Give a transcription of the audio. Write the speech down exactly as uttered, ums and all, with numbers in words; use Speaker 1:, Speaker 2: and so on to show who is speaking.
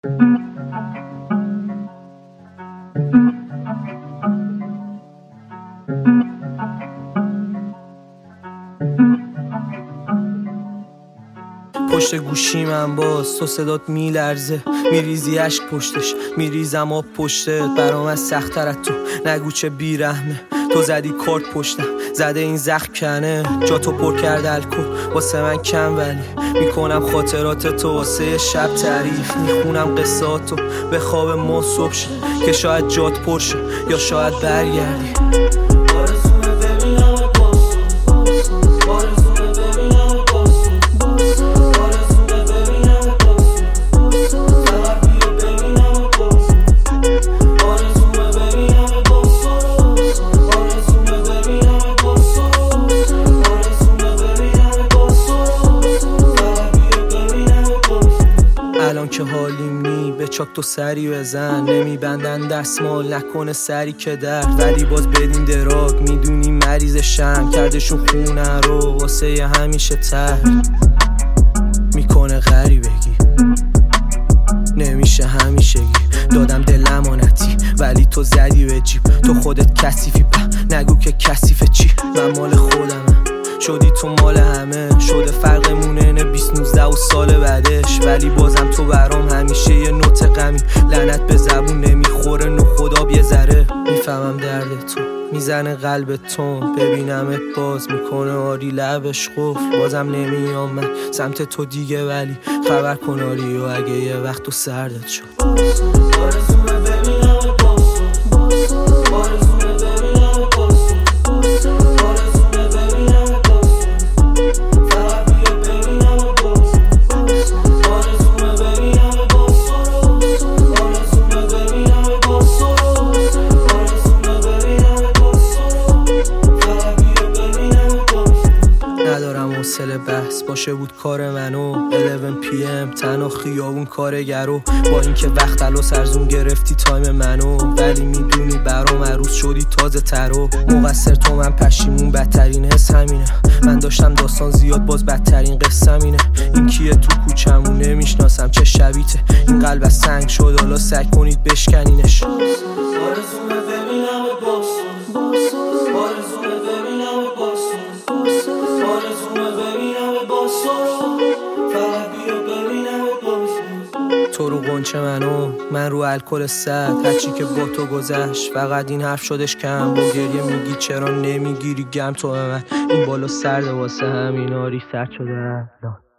Speaker 1: پشت گوشی من باز تو صدات میلرزه، میریزی عشق پشتش، میریزم آب پشتت. برام از سخت‌تر از تو نگو چه بیرحمه. تو زدی کارت پشتم، زده این زخم کنه. جا تو پر کرده الکل واسه من کم، ولی میکنم خاطرات تو واسه شب تعریف. میخونم قصاتو به خواب ما صبح شه، که شاید جات پر شه یا شاید برگردی. الان که حالیم نی به چاک تو سری بزن، نمیبندن دستمال نکنه سری که در. ولی باز بدین دراگ میدونی مریضشم، کردشون خونه رو واسه همیشه تر. میکنه غریبگی نمیشه همیشگی، دادم دل امانتی ولی تو زدی به جیب. تو خودت کثیفی په نگو که کثیفه چی، من مال خودمم شدی تو مال همه. شده فرقمون اینه بیست نوزده و سال بعدش، ولی بازم تو برام همیشه یه نوت غمی. لعنت به زبون نمیخوره نو خدا یه ذره. میفهمم درد تو میزنه قلب تو، ببینمت باز میکنه آری لبش قفل. بازم نمیام من سمت تو دیگه، ولی خبر کن آری و اگه یه وقت تو سردت شد. ندارم حوصله بحث باشه بود کار منو. یازده پی ام تنها خیابون کارگرو، با اینکه وقت الو سرزون گرفتی تایم منو. ولی میدونی برام عروس شدی تازه ترو. مقصر تو من پشیمون بدترین حس همینه. من داشتم داستان زیاد باز بدترین قصه اینه. این کیه تو کوچمون نمیشناسم چه شبیته. این قلب از سنگ شد حالا سعی کنید بشکنینش.
Speaker 2: آرزومه ببینم باسون آرزومه ببینم باسون آرزومه ببینم باسون فقط بیا ببینم باسون.
Speaker 1: تو رو قنچه منو، من رو الکل صد. هرچی که با تو گذشت فقط این حرف شدش کم. با گریه میگی چرا نمیگیری گم تو به من. این بالا سرده واسه همین آری سرد شده.